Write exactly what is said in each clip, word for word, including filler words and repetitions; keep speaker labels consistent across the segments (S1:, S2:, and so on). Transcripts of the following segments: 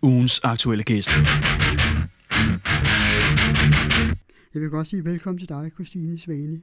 S1: ugens aktuelle gæst.
S2: Jeg vil godt sige velkommen til dig, Kristine Svane.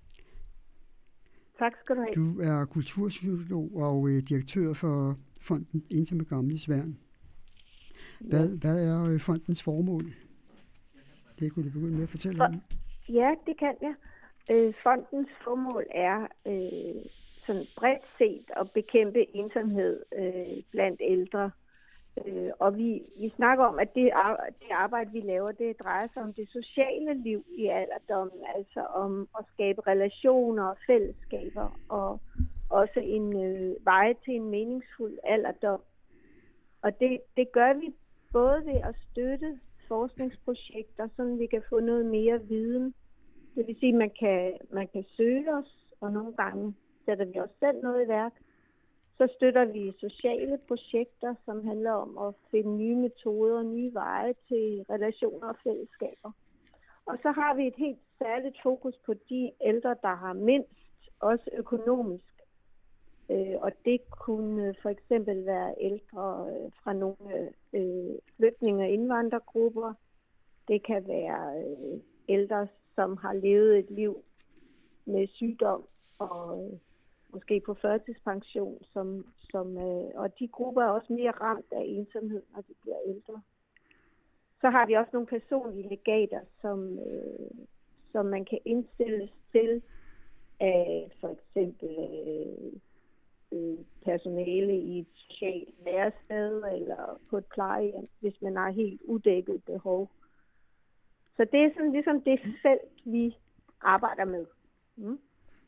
S3: Tak skal du have.
S2: Du er kulturpsykolog og øh, direktør for Fonden Ensomme Gamles Værn. Hvad, ja. hvad er øh, fondens formål? Det kunne du begynde med at fortælle For, om.
S3: Ja, det kan jeg. Øh, fondens formål er øh, sådan bredt set at bekæmpe ensomhed øh, blandt ældre. Øh, og vi, vi snakker om, at det, ar- det arbejde, vi laver, det drejer sig om det sociale liv i alderdommen, altså om at skabe relationer og fællesskaber, og også en øh, vej til en meningsfuld alderdom. Og det, det gør vi både ved at støtte forskningsprojekter, så vi kan få noget mere viden. Det vil sige, at man kan, man kan søge os, og nogle gange sætter vi også selv noget i værk. Så støtter vi sociale projekter, som handler om at finde nye metoder, nye veje til relationer og fællesskaber. Og så har vi et helt særligt fokus på de ældre, der har mindst, også økonomisk. Og det kunne for eksempel være ældre fra nogle flygtninge- og indvandrergrupper. Det kan være ældre, som har levet et liv med sygdom og måske på førtidspension, som, som, øh, og de grupper er også mere ramt af ensomhed, når de bliver ældre. Så har vi også nogle personlige legater, som, øh, som man kan indstilles til af for eksempel øh, øh, personale i et socialt værested eller på et plejehjem, hvis man har helt udækket behov. Så det er sådan ligesom det felt, vi arbejder med. Mm.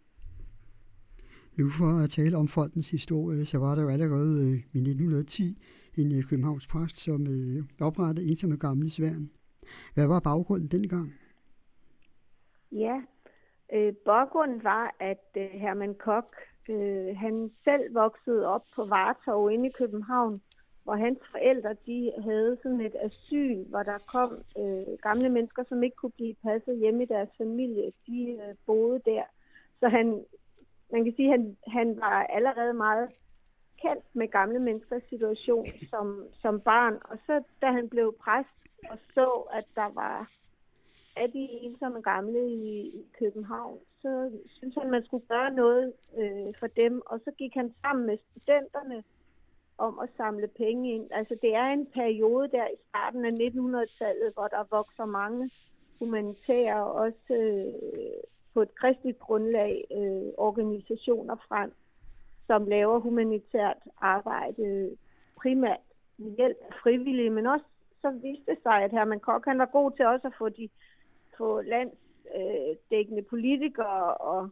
S2: Nu for at tale om fondens historie, så var der jo allerede øh, i nitten ti en øh, københavns præst, som øh, oprettede Ensomme Gamles Værn. Hvad var baggrunden dengang?
S3: Ja, øh, baggrunden var, at øh, Herman Koch, øh, han selv voksede op på Vartov inde i København, hvor hans forældre de havde sådan et asyl, hvor der kom øh, gamle mennesker, som ikke kunne blive passet hjemme i deres familie. De øh, boede der. Så han Man kan sige, at han, han var allerede meget kendt med gamle menneskers situation som, som barn. Og så da han blev præst og så, at der var af de ensomme gamle i, i København, så syntes han, at man skulle gøre noget øh, for dem. Og så gik han sammen med studenterne om at samle penge ind. Altså det er en periode der i starten af nitten hundrede-tallet, hvor der vokser mange humanitære og også øh, på et kristeligt grundlag øh, organisationer frem, som laver humanitært arbejde primært med hjælp af frivillige, men også så viste det sig, at Herman Koch han var god til også at få de få landsdækkende øh, politikere og,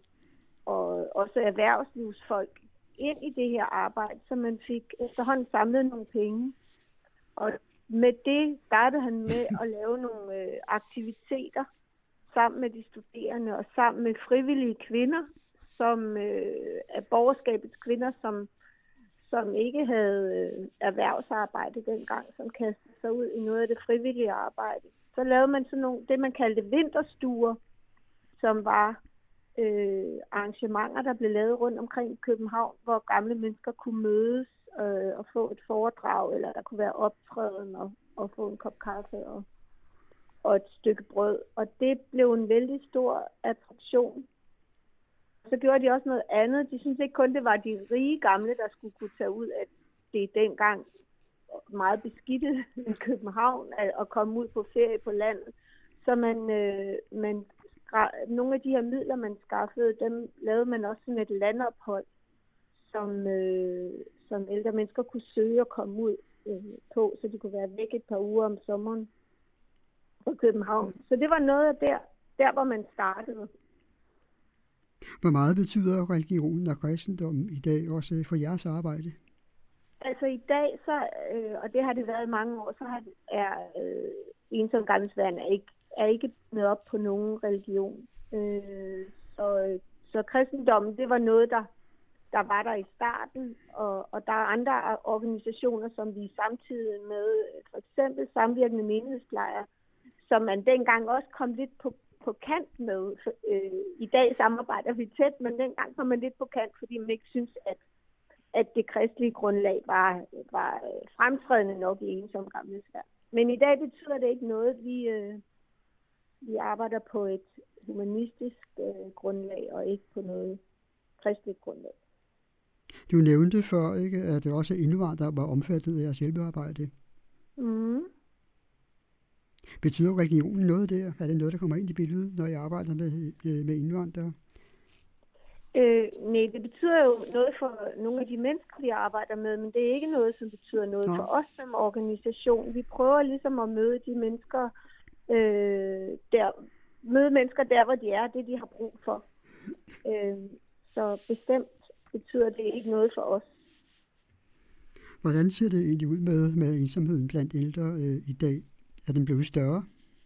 S3: og også erhvervslivsfolk ind i det her arbejde, så man fik efterhånden samlet nogle penge. Og med det startede han med at lave nogle øh, aktiviteter sammen med de studerende og sammen med frivillige kvinder, som øh, er borgerskabets kvinder, som, som ikke havde øh, erhvervsarbejde dengang, som kastede sig ud i noget af det frivillige arbejde. Så lavede man sådan nogle, det man kaldte vinterstuer, som var øh, arrangementer, der blev lavet rundt omkring i København, hvor gamle mennesker kunne mødes øh, og få et foredrag, eller der kunne være optræden og, og få en kop kaffe og og et stykke brød, og det blev en vældig stor attraktion. Så gjorde de også noget andet. De syntes ikke kun, det var de rige gamle, der skulle kunne tage ud af det dengang meget beskidte i København, at komme ud på ferie på landet. Så man, øh, man, nogle af de her midler, man skaffede, dem lavede man også sådan et landophold, som, øh, som ældre mennesker kunne søge at komme ud øh, på, så de kunne være væk et par uger om sommeren på København. Så det var noget af der, der hvor man startede.
S2: Hvor meget betyder religionen og kristendommen i dag også for jeres arbejde?
S3: Altså i dag, så, øh, og det har det været i mange år, så har, er øh, Ensomme Gamles Værn er ikke, er ikke med op på nogen religion. Øh, så, så kristendommen, det var noget, der, der var der i starten, og, og der er andre organisationer, som vi samtidig med, for eksempel Samvirkende Menighedsplejer, som man dengang også kom lidt på, på kant med. Øh, I dag samarbejder vi tæt, men dengang kom man lidt på kant, fordi man ikke synes, at at det kristelige grundlag var, var fremtrædende nok i Ensom Gamle Sværd. Men i dag betyder det ikke noget. Vi, øh, vi arbejder på et humanistisk øh, grundlag, og ikke på noget kristeligt grundlag.
S2: Du nævnte før, ikke, at det også er indvandrere, der var omfattet af jeres hjælpearbejde.
S3: Mm.
S2: Betyder religionen noget der? Er det noget, der kommer ind i billedet, når jeg arbejder med, med indvandrere?
S3: Øh, nej, det betyder jo noget for nogle af de mennesker, vi arbejder med, men det er ikke noget, som betyder noget Nå. for os som organisation. Vi prøver ligesom at møde de mennesker, øh, der, møde mennesker der, hvor de er, det de har brug for. Øh, så bestemt betyder det ikke noget for os.
S2: Hvordan ser det egentlig ud med, med ensomheden blandt ældre øh, i dag? Er den blevet større?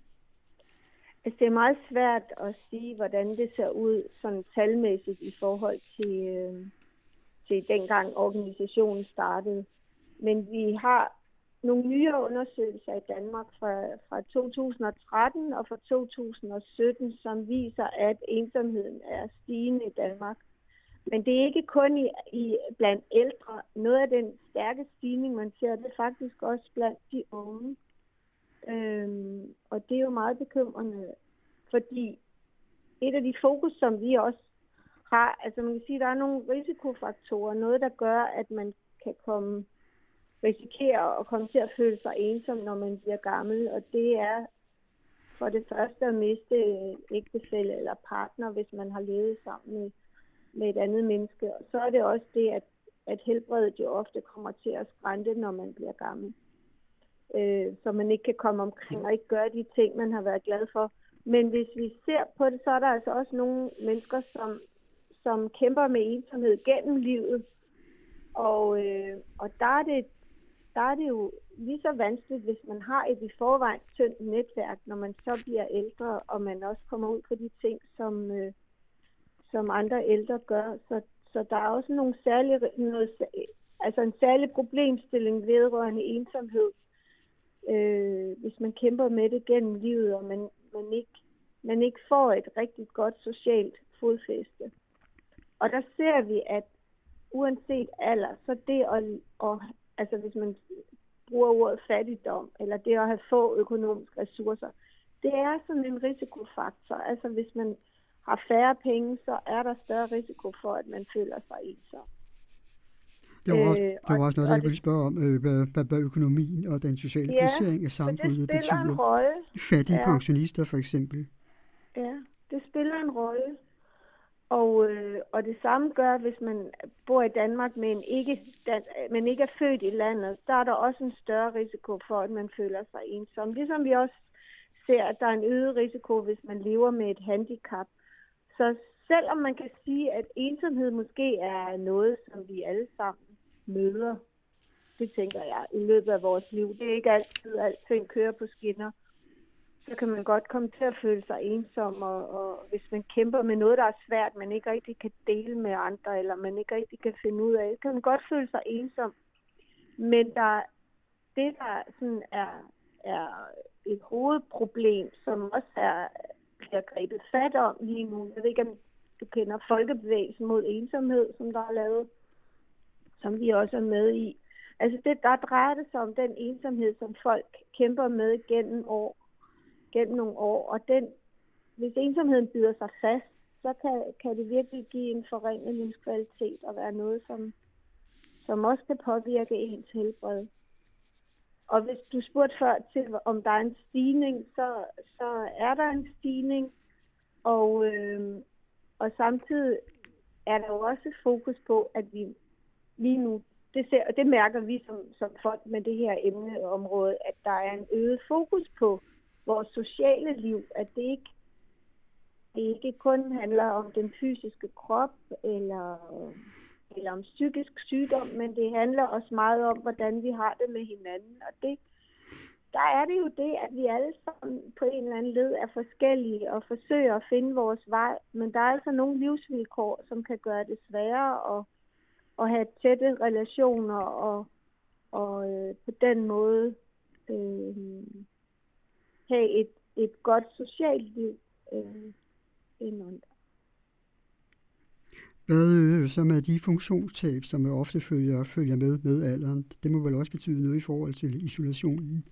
S3: Altså, det er meget svært at sige, hvordan det ser ud sådan talmæssigt i forhold til, øh, til dengang organisationen startede. Men vi har nogle nye undersøgelser i Danmark fra, fra to tusind og tretten og fra to tusind og sytten, som viser, at ensomheden er stigende i Danmark. Men det er ikke kun i, i blandt ældre. Noget af den stærke stigning, man ser, det er faktisk også blandt de unge. Øhm, og det er jo meget bekymrende, fordi et af de fokus, som vi også har, altså man kan sige, der er nogle risikofaktorer, noget der gør, at man kan komme, risikere at komme til at føle sig ensom, når man bliver gammel, og det er for det første at miste ægtefælle eller partner, hvis man har levet sammen med, med et andet menneske, og så er det også det, at, at helbredet jo ofte kommer til at skrænte, når man bliver gammel. Øh, så man ikke kan komme omkring og ikke gøre de ting, man har været glad for. Men hvis vi ser på det, så er der altså også nogle mennesker, som, som kæmper med ensomhed gennem livet. Og, øh, og der, er det, der er det jo lige så vanskeligt, hvis man har et i forvejen tyndt netværk, når man så bliver ældre, og man også kommer ud på de ting, som, øh, som andre ældre gør. Så, så der er også nogle særlige, noget, altså en særlig problemstilling vedrørende ensomhed. Øh, hvis man kæmper med det gennem livet, og man, man, ikke, man ikke får et rigtig godt socialt fodfæste. Og der ser vi, at uanset alder, så det at, at altså hvis man bruger ordet fattigdom, eller det at have få økonomiske ressourcer, det er sådan en risikofaktor. Altså hvis man har færre penge, så er der større risiko for, at man føler sig ensom.
S2: Det var, også, det var også noget, jeg ville spørge om, øh, hvad, hvad økonomien og den sociale
S3: ja,
S2: placering af samfundet
S3: det
S2: betyder.
S3: En rolle.
S2: Fattige
S3: ja.
S2: pensionister for eksempel.
S3: Ja, det spiller en rolle. Og, øh, og det samme gør, hvis man bor i Danmark, men ikke, dan, men ikke er født i landet, der er der også en større risiko for, at man føler sig ensom. Ligesom vi også ser, at der er en øget risiko, hvis man lever med et handicap. Så selvom man kan sige, at ensomhed måske er noget, som vi alle sammen møder, det tænker jeg, i løbet af vores liv. Det er ikke altid, alting kører på skinner. Så kan man godt komme til at føle sig ensom, og, og hvis man kæmper med noget, der er svært, man ikke rigtig kan dele med andre, eller man ikke rigtig kan finde ud af, så kan man godt føle sig ensom. Men der, det, der sådan er, er et hovedproblem, som også er, bliver grebet fat om lige nu, jeg ved ikke, om du kender Folkebevægelsen mod ensomhed, som der er lavet, som vi også er med i. Altså det, der drejer det sig om den ensomhed, som folk kæmper med gennem år, gennem nogle år, og den, hvis ensomheden bider sig fast, så kan, kan det virkelig give en forringet livskvalitet og være noget, som, som også kan påvirke ens helbred. Og hvis du spurgte før til, om der er en stigning, så, så er der en stigning, og, øh, og samtidig er der jo også fokus på, at vi lige nu, det, ser, det mærker vi som, som folk med det her emneområde, at der er en øget fokus på vores sociale liv, at det ikke, det ikke kun handler om den fysiske krop eller, eller om psykisk sygdom, men det handler også meget om, hvordan vi har det med hinanden. Og det, der er det jo det, at vi alle sammen på en eller anden led er forskellige og forsøger at finde vores vej, men der er altså nogle livsvilkår, som kan gøre det sværere at, at have tætte relationer og, og øh, på den måde øh, have et, et godt socialt liv øh, indunder.
S2: Hvad øh, som er de funktionstab, som ofte følger, følger med med alderen? Det må vel også betyde noget i forhold til isolationen?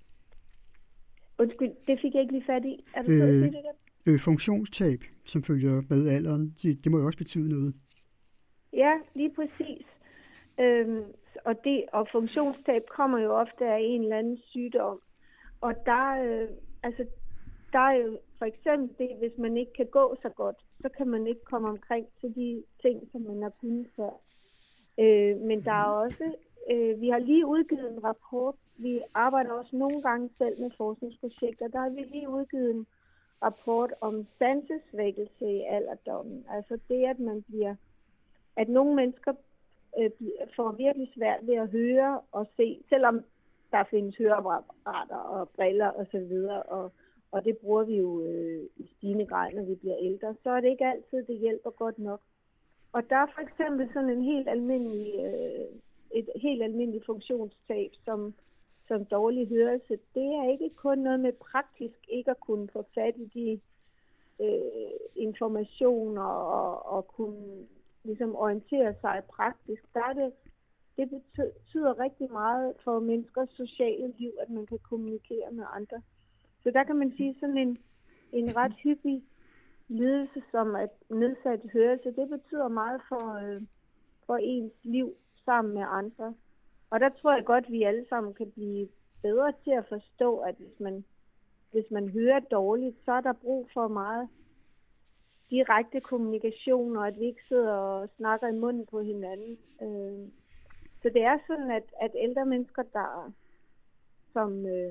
S3: Undskyld, det fik jeg ikke lige fat i. Er du
S2: Øh,
S3: så at sige det der?
S2: øh, funktionstab, som følger med alderen, det, det må jo også betyde noget.
S3: Ja, lige præcis. Øhm, og, det, og funktionstab kommer jo ofte af en eller anden sygdom. Og der, øh, altså, der er jo for eksempel det, hvis man ikke kan gå så godt, så kan man ikke komme omkring til de ting, som man har kunnet før. Øh, men der er også, øh, vi har lige udgivet en rapport, vi arbejder også nogle gange selv med forskningsprojekter, der har vi lige udgivet en rapport om sansesvækkelse i alderdommen. Altså det, at man bliver, at nogle mennesker øh, får virkelig svært ved at høre og se, selvom der findes høreapparater og briller og så videre, og, og det bruger vi jo øh, i stigende grad, når vi bliver ældre, så er det ikke altid, det hjælper godt nok. Og der er for eksempel sådan en helt almindelig, øh, et helt almindeligt funktionstab, som, som dårlig hørelse. Det er ikke kun noget med praktisk ikke at kunne få fat i de øh, informationer og, og kunne ligesom orientere sig praktisk. Der er det, det betyder rigtig meget for menneskers sociale liv, at man kan kommunikere med andre. Så der kan man sige sådan en, en ret hyppig lidelse, som at nedsat hørelse, det betyder meget for, øh, for ens liv sammen med andre. Og der tror jeg godt, at vi alle sammen kan blive bedre til at forstå, at hvis man, hvis man hører dårligt, så er der brug for meget direkte kommunikation, og at vi ikke sidder og snakker i munden på hinanden. Øh, så det er sådan, at, at ældre mennesker, der som... Øh,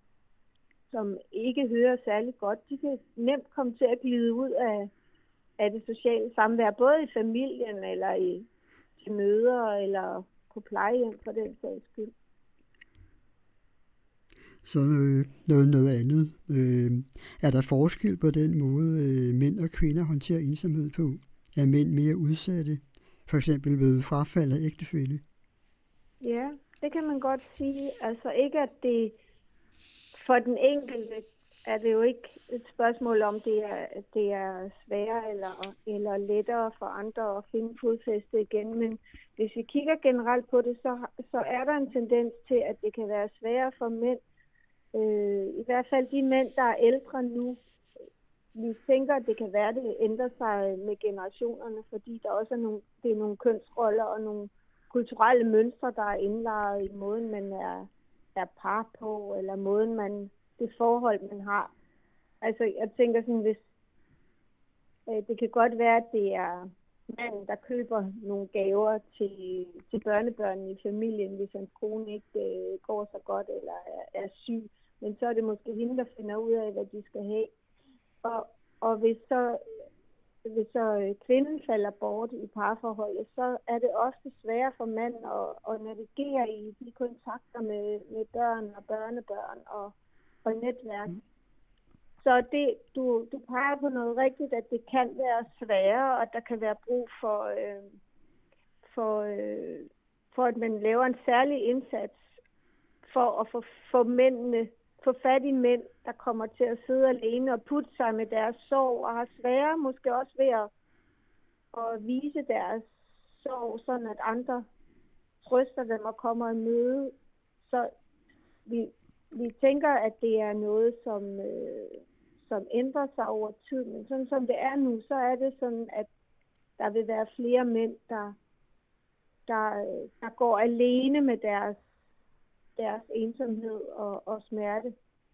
S3: som ikke hører særlig godt, de kan nemt komme til at glide ud af, af det sociale samvær, både i familien, eller i til møder, eller på plejehjem for den sags skyld.
S2: Så øh, noget, noget andet. Øh, er der forskel på den måde, øh, mænd og kvinder håndterer ensomhed på? Er mænd mere udsatte, for eksempel ved frafald af ægtefælle?
S3: Ja, det kan man godt sige. Altså ikke, at det for den enkelte er det jo ikke et spørgsmål om, det er, det er sværere eller, eller lettere for andre at finde fodfæste igen. Men hvis vi kigger generelt på det, så, så er der en tendens til, at det kan være sværere for mænd. Øh, I hvert fald de mænd, der er ældre nu. Vi tænker, at det kan være, at det ændrer sig med generationerne, fordi der også er nogle, det er nogle kønsroller og nogle kulturelle mønstre, der er indlejret i måden, man er er par på, eller måden man, det forhold, man har. Altså, jeg tænker sådan, hvis øh, det kan godt være, at det er manden, der køber nogle gaver til, til børnebørnene i familien, hvis hans kone ikke øh, går så godt, eller er, er syg, men så er det måske hende, der finder ud af, hvad de skal have. Og, og hvis så hvis så øh, kvinden falder bort i parforholdet, så er det ofte sværere for manden at, at navigere i de kontakter med, med børn og børnebørn og, og netværk. Mm. Så det, du, du peger på noget rigtigt, at det kan være sværere, og at der kan være brug for, øh, for, øh, for, at man laver en særlig indsats for at få, få mændene få fat i mænd, der kommer til at sidde alene og putte sig med deres sorg, og har svære måske også ved at, at vise deres sorg, sådan at andre trøster dem og kommer i møde. Så vi, vi tænker, at det er noget, som, øh, som ændrer sig over tid. Men sådan som det er nu, så er det sådan, at der vil være flere mænd, der, der, der går alene med deres deres ensomhed og, og smerte.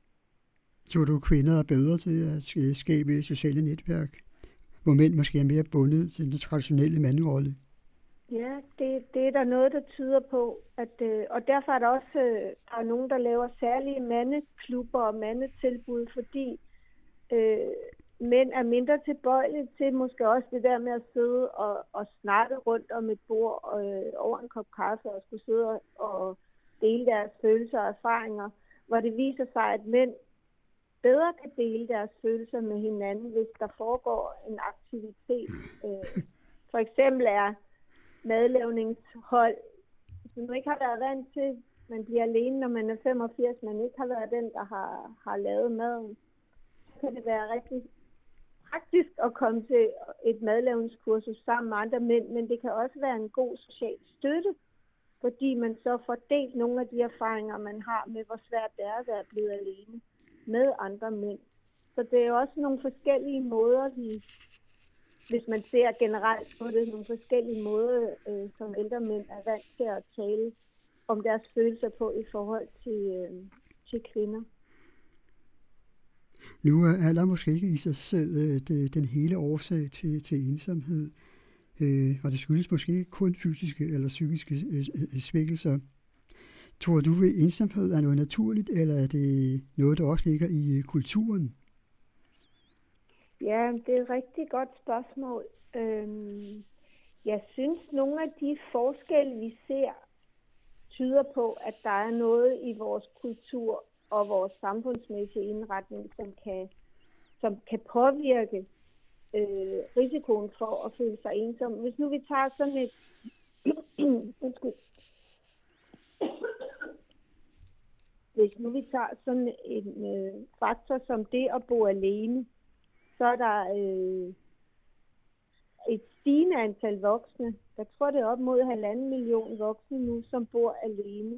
S2: Tror du, kvinder er bedre til at skabe sociale netværk, hvor mænd måske er mere bundet til den traditionelle mandrolle?
S3: Ja, det, det er der noget, der tyder på. At, og derfor er der også der er nogen, der laver særlige mandeklubber og mandetilbud, fordi øh, mænd er mindre tilbøjelige til måske også det der med at sidde og, og snakke rundt om et bord og, øh, over en kop kaffe og skulle sidde og, og dele deres følelser og erfaringer, hvor det viser sig, at mænd bedre kan dele deres følelser med hinanden, hvis der foregår en aktivitet. For eksempel er madlavningshold. Hvis man ikke har været vant til, man bliver alene, når man er femogfirs, man ikke har været den, der har, har lavet maden, så kan det være rigtig praktisk at komme til et madlavningskursus sammen med andre mænd, men det kan også være en god social støtte, fordi man så får delt nogle af de erfaringer, man har med, hvor svært det er at være blevet alene med andre mænd. Så det er også nogle forskellige måder, vi, hvis man ser generelt på det, nogle forskellige måder, øh, som ældre mænd er vant til at tale om deres følelser på i forhold til, øh, til kvinder.
S2: Nu er alder måske ikke i sig selv øh, det, den hele årsag til, til ensomhed, øh, og det skyldes måske ikke kun fysiske eller psykiske øh, svækkelser. Tror du, at ensomhed er noget naturligt, eller er det noget, der også ligger i kulturen?
S3: Ja, det er et rigtig godt spørgsmål. Øhm, jeg synes, nogle af de forskelle, vi ser, tyder på, at der er noget i vores kultur og vores samfundsmæssige indretning, som kan, som kan påvirke øh, risikoen for at føle sig ensom. Hvis nu vi tager sådan et... Undskyld. Hvis nu vi tager sådan en øh, faktor som det at bo alene, så er der øh, et stigende antal voksne. Jeg tror, det er op mod halvanden million voksne nu, som bor alene.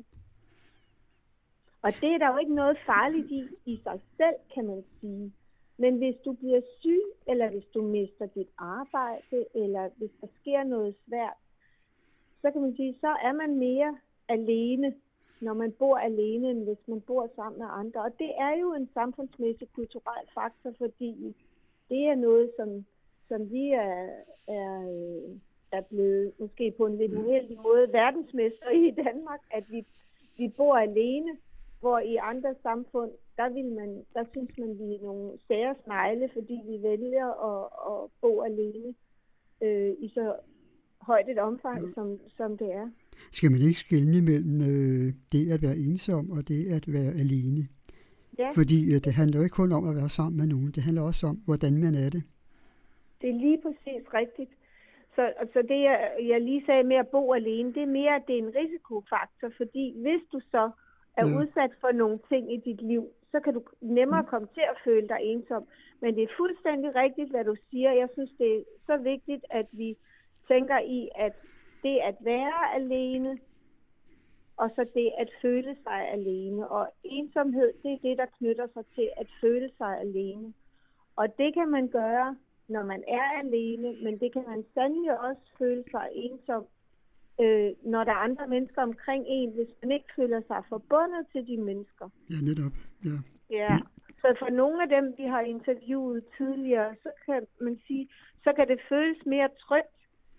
S3: Og det er der jo ikke noget farligt i, i sig selv, kan man sige. Men hvis du bliver syg, eller hvis du mister dit arbejde, eller hvis der sker noget svært, så kan man sige, så er man mere alene, når man bor alene, end hvis man bor sammen med andre. Og det er jo en samfundsmæssig kulturel faktor, fordi det er noget, som, som vi er, er, er blevet, måske på en lidt uheldig måde, verdensmester i Danmark, at vi, vi bor alene, hvor i andre samfund, der, vil man, der synes man, vi er nogle sære snegle, fordi vi vælger at, at bo alene øh, i så højt et omfang, ja. som, som det er.
S2: Skal man ikke skelne mellem øh, det at være ensom og det at være alene?
S3: Ja.
S2: Fordi øh, det handler jo ikke kun om at være sammen med nogen, det handler også om, hvordan man er det.
S3: Det er lige præcis rigtigt. Så, så det, jeg, jeg lige sagde med at bo alene, det er mere, at det er en risikofaktor, fordi hvis du så er ja. udsat for nogle ting i dit liv, så kan du nemmere komme til at føle dig ensom. Men det er fuldstændig rigtigt, hvad du siger. Jeg synes, det er så vigtigt, at vi tænker i, at det at være alene, og så det at føle sig alene. Og ensomhed, det er det, der knytter sig til at føle sig alene. Og det kan man gøre, når man er alene, men det kan man sandelig også føle sig ensom, øh, når der er andre mennesker omkring en, hvis man ikke føler sig forbundet til de mennesker.
S2: Ja, netop. Ja.
S3: Ja. Så for nogle af dem, vi har interviewet tidligere, så kan man sige, så kan det føles mere trygt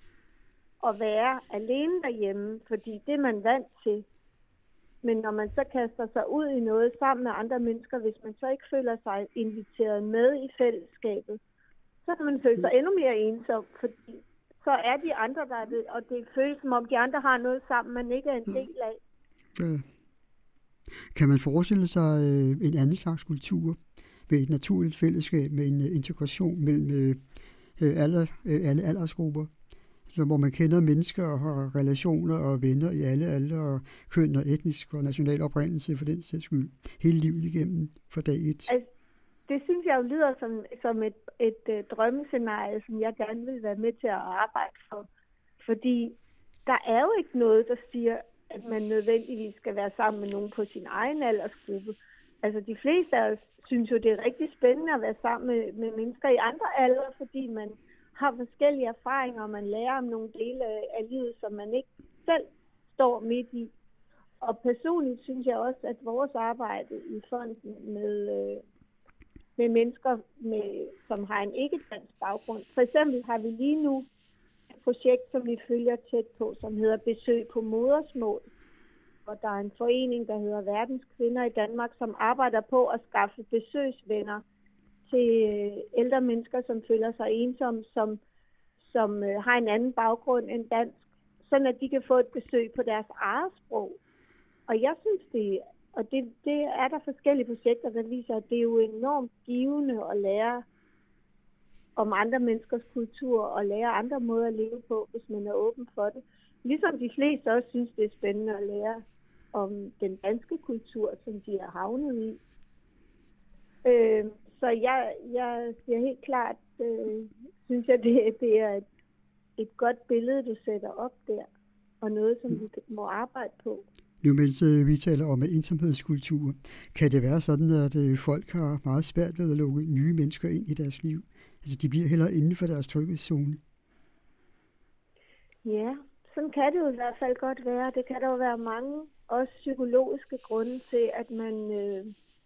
S3: at være alene derhjemme, fordi det er man vant til. Men når man så kaster sig ud i noget sammen med andre mennesker, hvis man så ikke føler sig inviteret med i fællesskabet, så kan man føle sig endnu mere ensom, fordi så er de andre der, det, og det føles som om de andre har noget sammen, man ikke er en del af.
S2: Ja. Kan man forestille sig øh, en anden slags kultur med et naturligt fællesskab, med en uh, integration mellem øh, alle, øh, alle aldersgrupper, så, hvor man kender mennesker og har relationer og venner i alle aldre og køn og etnisk og national oprindelse for den sags skyld, hele livet igennem fra dag et?
S3: Altså, det synes jeg jo lyder som, som et, et, et drømmescenarie, som jeg gerne vil være med til at arbejde for. Fordi der er jo ikke noget, der siger, at man nødvendigvis skal være sammen med nogen på sin egen aldersgruppe. Altså de fleste af os synes jo, det er rigtig spændende at være sammen med, med mennesker i andre aldre, fordi man har forskellige erfaringer, og man lærer om nogle dele af livet, som man ikke selv står midt i. Og personligt synes jeg også, at vores arbejde i fonden med, med mennesker, med, som har en ikke-dansk baggrund. For eksempel har vi lige nu et projekt, som vi følger tæt på, som hedder Besøg på modersmål. Og der er en forening, der hedder Verdens Kvinder i Danmark, som arbejder på at skaffe besøgsvenner til ældre mennesker, som føler sig ensomme, som, som øh, har en anden baggrund end dansk, sådan at de kan få et besøg på deres eget sprog. Og jeg synes, det, og det, det er der forskellige projekter, der viser, at det er jo enormt givende at lære om andre menneskers kultur og lære andre måder at leve på, hvis man er åben for det. Ligesom de fleste også synes, det er spændende at lære om den danske kultur, som de er havnet i. Øh, så jeg, jeg siger helt klart, øh, synes jeg, det, det er et, et godt billede, du sætter op der, og noget, som vi må arbejde på.
S2: Nu mens øh, vi taler om ensomhedskultur, kan det være sådan, at øh, folk har meget svært ved at lukke nye mennesker ind i deres liv? Altså de bliver heller inden for deres tryghedszone?
S3: Ja, sådan kan det jo i hvert fald godt være. Det kan der jo være mange, også psykologiske grunde til, at man øh,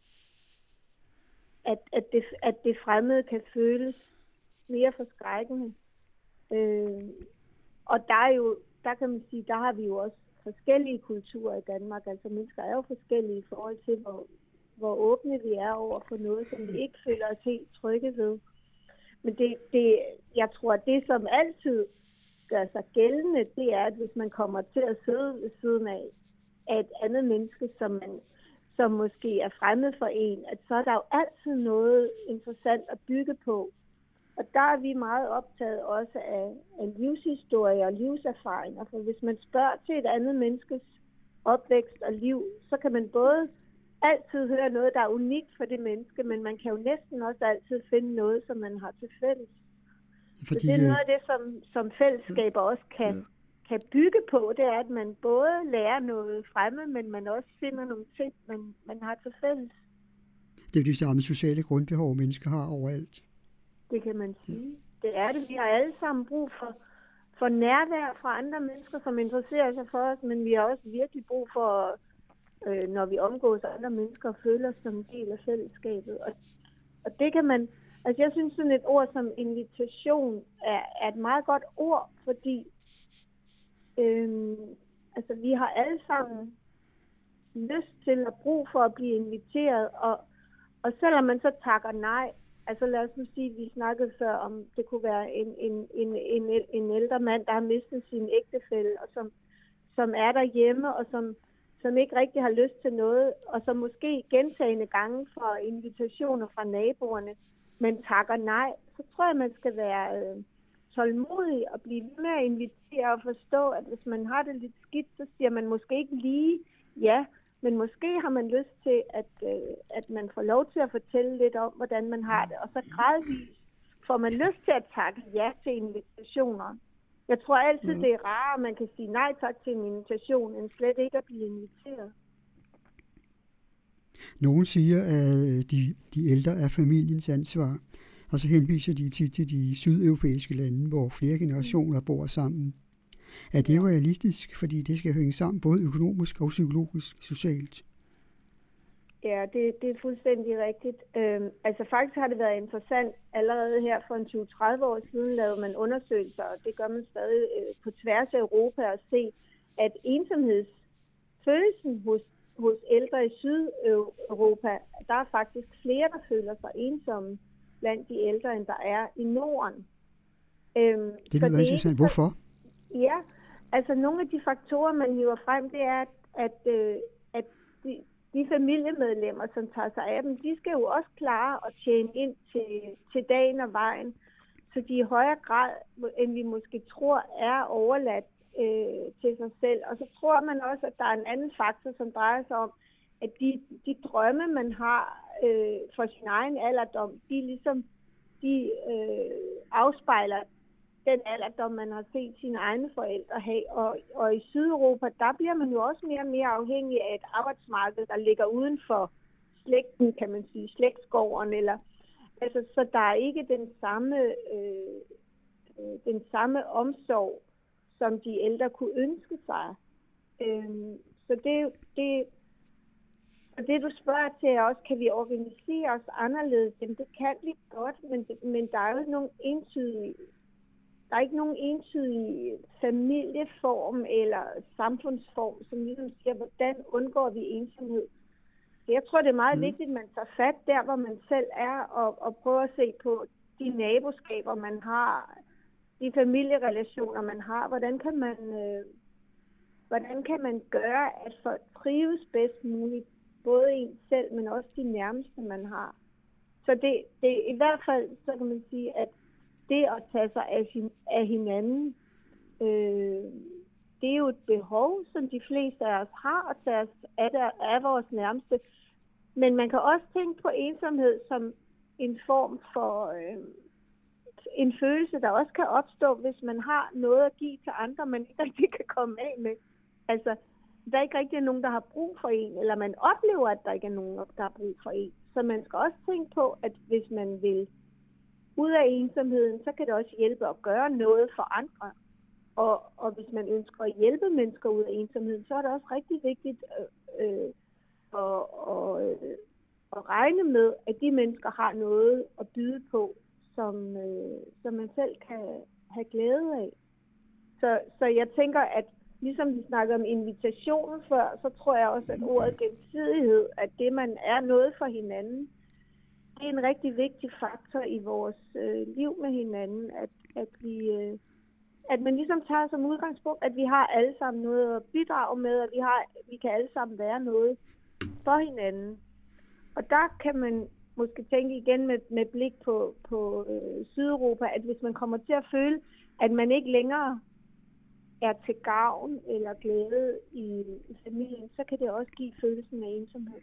S3: at, at, det, at det fremmede kan føles mere forskrækkende. Øh, og der er jo, der kan man sige, der har vi jo også forskellige kulturer i Danmark. Altså mennesker er jo forskellige i forhold til, hvor, hvor åbne vi er over for noget, som vi ikke føler os helt trygge ved. Men det, det, jeg tror, at det, som altid gør sig gældende, det er, at hvis man kommer til at sidde ved siden af, af et andet menneske, som, man, som måske er fremmed for en, at så er der jo altid noget interessant at bygge på. Og der er vi meget optaget også af, af livshistorie og livserfaringer. For hvis man spørger til et andet menneskes opvækst og liv, så kan man både altid høre noget, der er unikt for det menneske, men man kan jo næsten også altid finde noget, som man har til fælles. Fordi, så det er noget af det, som, som fællesskaber også kan, ja. kan bygge på, det er, at man både lærer noget fremme, men man også finder nogle ting, man, man har til fælles.
S2: Det er jo de samme sociale grundbehov, mennesker har overalt.
S3: Det kan man sige. Det er det. Vi har alle sammen brug for, for nærvær fra andre mennesker, som interesserer sig for os, men vi har også virkelig brug for, øh, når vi omgås andre mennesker, og føler os som en del af fællesskabet. Og, og det kan man... Altså jeg synes sådan et ord som invitation er, er et meget godt ord, fordi øhm, altså vi har alle sammen lyst til at bruge for at blive inviteret, og, og selvom man så takker nej, altså lad os nu sige, at vi snakkede før om, det kunne være en, en, en, en, en ældre mand, der har mistet sin ægtefælle, og som, som er derhjemme, og som, som ikke rigtig har lyst til noget, og som måske gentagende gange får invitationer fra naboerne, men takker nej, så tror jeg, man skal være øh, tålmodig og blive ved med at invitere og forstå, at hvis man har det lidt skidt, så siger man måske ikke lige ja, men måske har man lyst til, at, øh, at man får lov til at fortælle lidt om, hvordan man har det, og så gradvist får man lyst til at takke ja til invitationer. Jeg tror altid, det er rarere, at man kan sige nej tak til en invitation, end slet ikke at blive inviteret.
S2: Nogle siger, at de, de ældre er familiens ansvar, og så henviser de tit til de sydeuropæiske lande, hvor flere generationer bor sammen. Er det realistisk, fordi det skal hænge sammen både økonomisk og psykologisk, socialt?
S3: Ja, det, det er fuldstændig rigtigt. Øhm, altså faktisk har det været interessant. Allerede her for en tyve til tredive år siden lavede man undersøgelser, og det gør man stadig øh, på tværs af Europa, at se, at ensomhedsfølelsen hos hos ældre i Sydeuropa, der er faktisk flere, der føler sig ensomme blandt de ældre, end der er i Norden. Øhm,
S2: det lyder interessant. Hvorfor?
S3: Ja, altså nogle af de faktorer, man hiver frem, det er, at, at, øh, at de, de familiemedlemmer, som tager sig af dem, de skal jo også klare at tjene ind til, til dagen og vejen, så de i højere grad, end vi måske tror, er overladt Øh, til sig selv. Og så tror man også, at der er en anden faktor, som drejer sig om, at de, de drømme, man har øh, for sin egen alderdom, de ligesom de øh, afspejler den alderdom, man har set sine egne forældre have. Og, og i Sydeuropa, der bliver man jo også mere og mere afhængig af et arbejdsmarked, der ligger uden for slægten, kan man sige, slægtsgården. Eller, altså, så der er ikke den samme, øh, den samme omsorg, som de ældre kunne ønske sig. Øhm, så det, det, og det, du spørger til, er også, kan vi organisere os anderledes? Jamen, det kan vi godt, men, men der er jo ikke nogen entydige, der er ikke nogen entydige familieform eller samfundsform, som ligesom siger, hvordan undgår vi ensomhed. Så jeg tror, det er meget mm. vigtigt, at man tager fat der, hvor man selv er, og, og prøver at se på de naboskaber, man har, de familierelationer, man har. Hvordan kan man, øh, hvordan kan man gøre, at folk trives bedst muligt, både en selv, men også de nærmeste, man har. Så det, det i hvert fald, så kan man sige, at det at tage sig af, af hinanden, øh, det er jo et behov, som de fleste af os har, at tage os af, der, af vores nærmeste. Men man kan også tænke på ensomhed som en form for, øh, en følelse, der også kan opstå, hvis man har noget at give til andre, man ikke rigtig kan komme af med. Altså, der er ikke rigtig nogen, der har brug for en, eller man oplever, at der ikke er nogen, der har brug for en. Så man skal også tænke på, at hvis man vil ud af ensomheden, så kan det også hjælpe at gøre noget for andre. Og, og hvis man ønsker at hjælpe mennesker ud af ensomheden, så er det også rigtig vigtigt øh, øh, at, og, øh, at regne med, at de mennesker har noget at byde på, som, øh, som man selv kan have glæde af. Så, så jeg tænker, at ligesom vi snakkede om invitationen før, så tror jeg også, at ordet gensidighed, at det, man er noget for hinanden, det er en rigtig vigtig faktor i vores øh, liv med hinanden, at, at, vi, øh, at man ligesom tager som udgangspunkt, at vi har alle sammen noget at bidrage med, og vi, har, vi kan alle sammen være noget for hinanden. Og der kan man måske tænke igen med, med blik på, på øh, Sydeuropa, at hvis man kommer til at føle, at man ikke længere er til gavn eller glæde i, i familien, så kan det også give følelsen af ensomhed.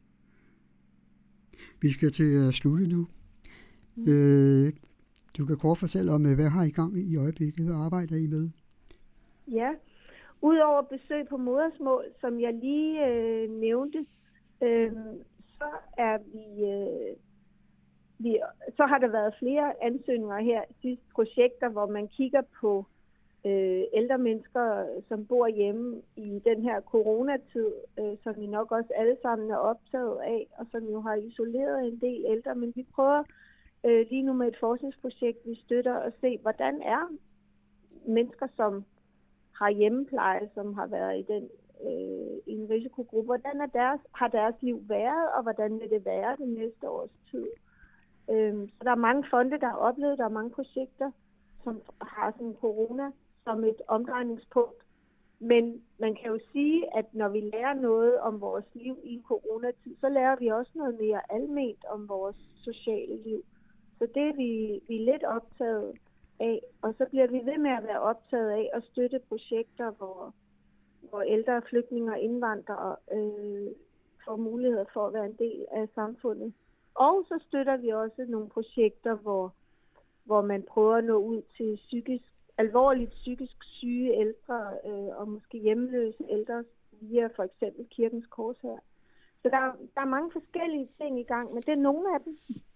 S2: Vi skal til at slutte nu. Mm. Øh, du kan kort fortælle om, hvad har I gang i øjeblikket? Hvad arbejder I med?
S3: Ja, udover besøg på modersmål, som jeg lige øh, nævnte, øh, så er vi, øh, vi, så har der været flere ansøgninger her, sidste projekter, hvor man kigger på øh, ældre mennesker, som bor hjemme i den her coronatid, øh, som vi nok også alle sammen er optaget af, og som jo har isoleret en del ældre, men vi prøver øh, lige nu med et forskningsprojekt, vi støtter at se, hvordan er mennesker, som har hjemmepleje, som har været i den øh, i en risikogruppe, hvordan er deres, har deres liv været, og hvordan vil det være det næste års tid. Øhm, så der er mange fonde, der har oplevet, der er mange projekter, som har sådan corona som et omdrejningspunkt. Men man kan jo sige, at når vi lærer noget om vores liv i en coronatid, så lærer vi også noget mere alment om vores sociale liv. Så det er vi, vi er lidt optaget af, og så bliver vi ved med at være optaget af at støtte projekter, hvor, hvor ældre flygtninge og indvandrere øh, får mulighed for at være en del af samfundet. Og så støtter vi også nogle projekter, hvor, hvor man prøver at nå ud til psykisk, alvorligt psykisk syge ældre øh, og måske hjemløse ældre via for eksempel Kirkens Korshær. Så der, der er mange forskellige ting i gang, men det er nogle af dem.